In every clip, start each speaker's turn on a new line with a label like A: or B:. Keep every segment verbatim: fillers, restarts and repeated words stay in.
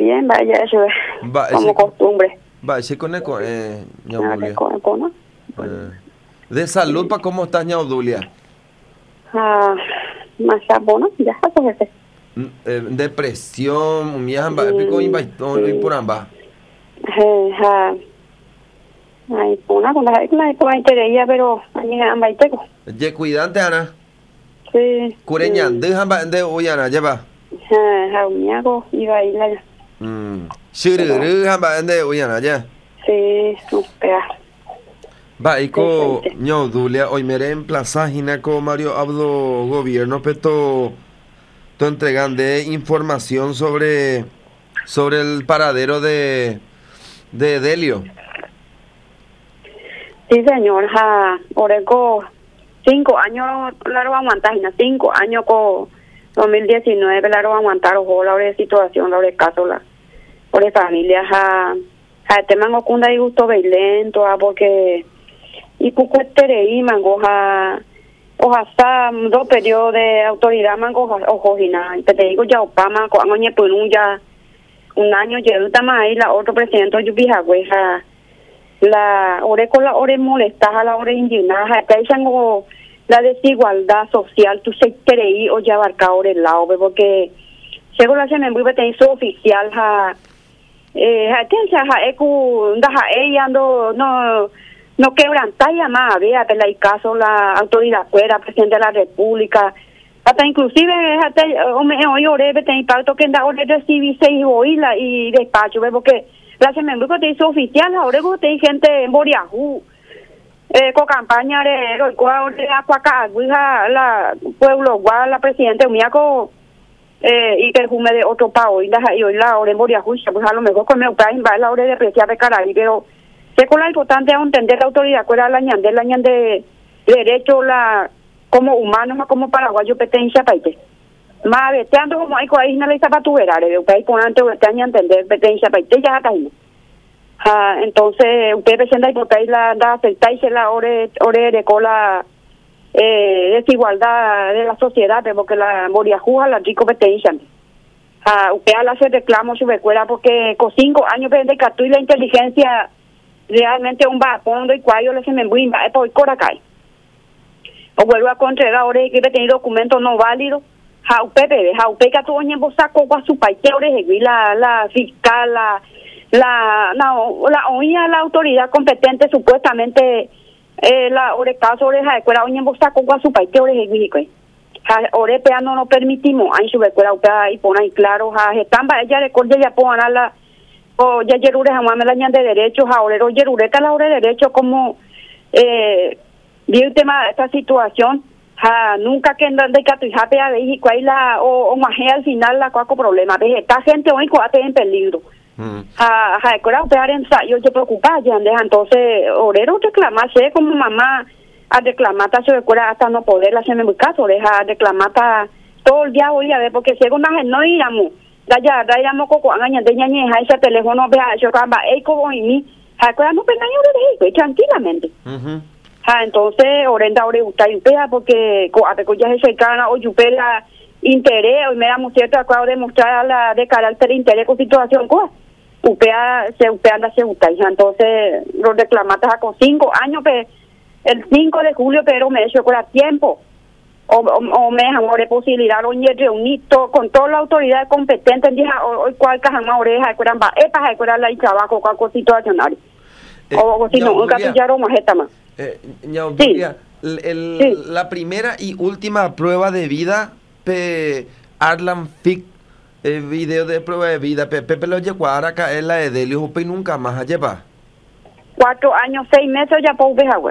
A: Bien, vaya, eso es
B: Va,
A: como
B: ese,
A: costumbre.
B: va, ese coneco, eh, ña
A: Ah,
B: Obdulia.
A: de co- cono.
B: Eh, de salud, ¿pa cómo estás, ña Obdulia?
A: Ah, más bueno, ya está jefe.
B: Mm, eh, depresión, umiamba, pico
A: Mm,
B: imbaitón, y por ambas.
A: Eh, ah, ay, una con la la con la ella, pero ahí amba y teco.
B: Ye cuidante, Ana.
A: Sí.
B: Cureñan, déjame de uyana, lleva.
A: Ah, ah, mi hago iba a ir allá.
B: Mm. Shiruru, jamba, de uyana, ya.
A: Sí, espera.
B: Va, y co,
A: Decente.
B: ña Obdulia, hoy me en plaza, con Mario Abdo Gobierno, peto, to entregan de información sobre, sobre el paradero de, de Delio.
A: Sí, señor, ja, oreco cinco años la roba aguantar, cinco años con dos mil diecinueve la roba aguantar, ojo, la hora de situación, la hora de caso, la hora de familia, ja, ja, te mango cunda y gusto lento, ah, porque, y cuco estere mango, ja, oja, hasta dos periodos de autoridad, mango, ojo, y nada, te digo ya, opama, con año punun ya, un año, ya, tama ahí, la otro presidente, yo vija, ja, la ore con la ore molestada, la ore indignada, acá dicen la desigualdad social, tú se creí o ya abarca ore el lado, porque según la se me vuelve tener su oficial, ja, eh, ja, tensa, ja, ecu, da, ja, ella ando, no, no quebranta llamada, vea, pero hay caso la autoridad fuera, presidente de la república, hasta inclusive, hasta, hoy ore, tener impacto que da ore recibirse y oírla y despacho, ve, porque la semana te hizo oficial, ahora te hay gente en Boriajú, eh, con campaña de los cuadros de Acuacá, la pueblo, la presidente Miaco, eh, y que jume de otro país, y hoy la hora en Boriajú, pues a lo mejor con mi país va la hora de apreciar de Caraí, pero sé con la importante es entender la autoridad, cuál es la ñande, la ñande derecho, la, como humanos, como paraguayo, pertenencia a país. Más veteando como hay coaína la zapatubera, de país con antes de año entender pertenencia para ya está ahí. Ah, entonces usted presenta y por ahí la da aceptarse la ore ore de cola eh, desigualdad de la sociedad, porque la moriajuja la rico pertenencia. Ah, usted la hace reclamo su escuela porque con cinco años de cartu y la inteligencia realmente un bafondo y cuello le se me buimba es por coracay. O vuelvo a contraer ahora que tener documentos no válidos. Jaupepe, Jaupeca tu oñe bosaco guasu paiteores la la fiscal la la no la oía la autoridad competente supuestamente eh, la ore caso oreja de escuela oñe bosaco guasu paiteores egui ore pea no nos permitimos ahí sube escuela upea y pone ahí claro ja estamba ella recuerda ya pongan la o ya yerure jamás me la ñan de derechos ahora yerureta la hora de derecho como eh vi el tema de esta situación. Ja, nunca que andan de catuijape a ver y cuál la o, o majé al final la cuaco problema ve esta gente hoy coate en peligro
B: Mm.
A: ja ja escuela operar en yo te preocupa ya deja entonces orero reclamarse como mamá a reclamar a su escuela hasta no poder hacerme muy caso deja reclamar todo el día hoy a ver porque si alguna gente no iramos la ya da iramos coco aña de ñañeja ese teléfono vea yo camba ei como y mi ja escuela no pena yo de tranquilamente.
B: Uh-huh.
A: Ah, entonces, orenda ore usted yupea porque a ya se cercana o yupela interés, hoy me da muy cierto acabo de mostrar la de carácter interés con situación cosa. Upea se upea anda se gusta, entonces los reclamatas con cinco años que el cinco de julio pero me hecho con el tiempo. O, o, o me dejan posibilidad o reunir con toda la autoridad competente en día hoy cual caja más oreja de va epa de la trabajo con situacional.
B: Eh,
A: O si no, un capillaro más esta más.
B: Eh, ña Obdulia, sí. el, el,
A: sí.
B: La primera y última prueba de vida, pe Arlan Fic, eh, video de prueba de vida, pe Pepe lo llevó a acá es la de Delio, y nunca más a llevar.
A: Cuatro años, seis meses ya por ver,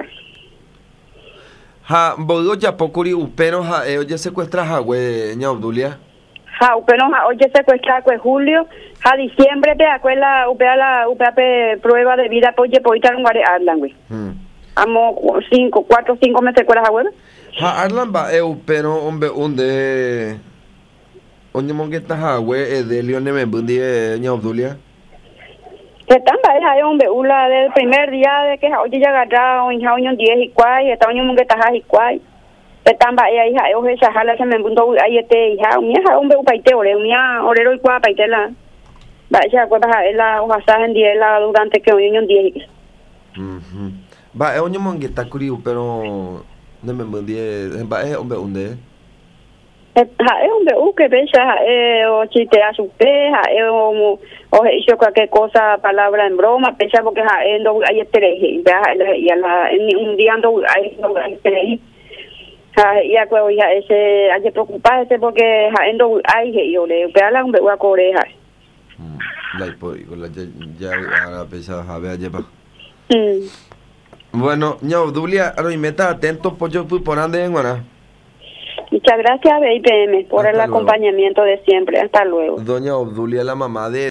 B: Ja, bodo ya pocuri upeno ja, eh, oye secuestra ja, güey, ña Obdulia.
A: Ja, upeno ja, oye secuestra pues julio, ja diciembre te acuerda, upea la upea pe prueba de vida, pues oye por un guare Arlan, güey. Hmm. Amo cinco, cuatro, cinco meses cuál es abuelo.
B: Ha Arlan va eu pero hombre unde onde mongueta ha we e de Leone me bundi ña Obdulia.
A: Están va es hombre ula del primer día de que oye ya agarra un jaño diez y cuay, está un mongueta ha y cuay. Están va ahí hija, o esa jala se me bundo ahí este hija, mi hija hombre upaite ore, mi orero y cuá paitela. vaya pues baja la hoja en día la durante que hoy en día
B: mhm va es un monge está curiu pero no me mandie va es hombre unde
A: ha es hombre u que pesa eh o chiste a su peja eh o o hizo cualquier cosa palabra en broma pesa porque ha endo hay estrés y a la en un día ando hay estrés ya pues ya ese hay que preocuparse porque ha endo hay yo le pega un beua coreja
B: la con la ya ahora pesa a ver lleva
A: Mm.
B: Bueno, ña Obdulia, ahora y meta atento pues yo fui por ande en Guaná.
A: Muchas gracias, B I P M, por
B: Hasta
A: el
B: luego.
A: acompañamiento de siempre. Hasta luego.
B: Doña Obdulia, la mamá de